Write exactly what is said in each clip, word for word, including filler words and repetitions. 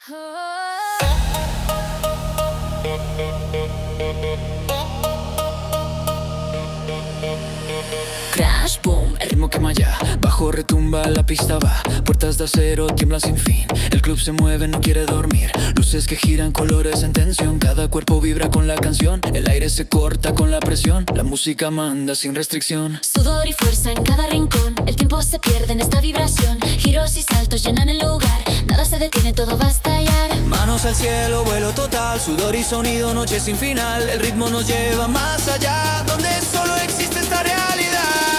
Crash, boom, el ritmo quema ya. Bajo retumba, la pista va. Puertas de acero tiemblan sin fin. El club se mueve, no quiere dormir. Luces que giran, colores en tensión. Cada cuerpo vibra con la canción. El aire se corta con la presión. La música manda sin restricción. Sudor y fuerza en cada rincón. El tiempo se pierde en esta vibración. Giros y saltos llenan el lugar. Nada se detiene, todo va a estallar. Manos al cielo, vuelo total. Sudor y sonido, noche sin final. El ritmo nos lleva más allá, donde solo existe esta realidad.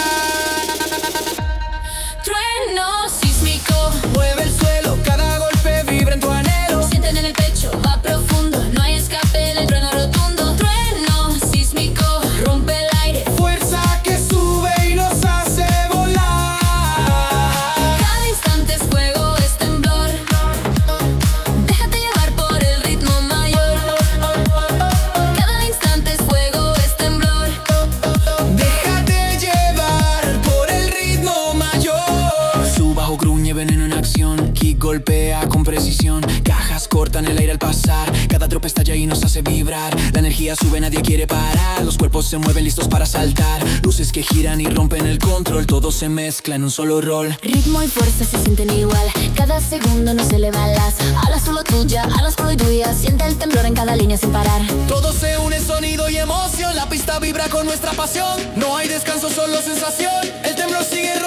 Trueno sísmico, Mueve el suelo, cada golpe vibra en tu anhelo. sienten en el pecho, va profundo. No hay escape del trueno rotundo. Trueno sísmico, rompe el aire. Fuerza que sube y nos hace volar. Cada instante es fuego, es temblor. Déjate llevar por el ritmo mayor. Cada instante es fuego, es temblor. Déjate llevar por el ritmo mayor. Su bajo gruñe, veneno en acción. Kick golpea con precisión. Cajas cortan el aire al pasar. Cada tropa estalla y nos hace vibrar. La energía sube, nadie quiere parar. Los cuerpos se mueven listos para saltar. Luces que giran y rompen el control. Todo se mezcla en un solo rol. Ritmo y fuerza se sienten igual. Cada segundo nos eleva las alas, solo tuya, alas pro y tuya. Siente el temblor en cada línea sin parar. Todo se une, sonido y emoción. La pista vibra con nuestra pasión. No hay descanso, solo sensación. El temblor sigue